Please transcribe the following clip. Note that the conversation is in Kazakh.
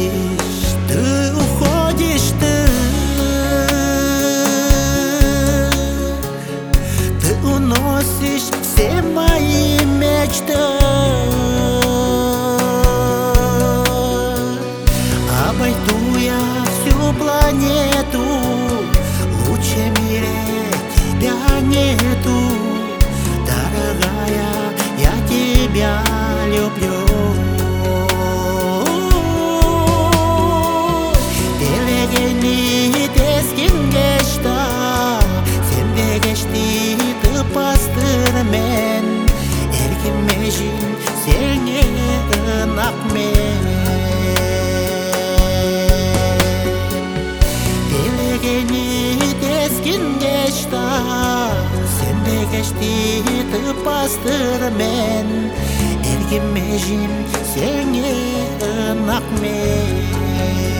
ты уходишь, ты уносишь все мои мечты. Обойду я всю планету, лучше в мире тебя нету. Дорогая, я тебя люблю. Dilегени тескен geçti, sen de geçti tıpastır men. Erkimejin seni ınak men. Dilегени тескен geçti, sen de geçti tıpastır men. Erkimejin seni ınak men.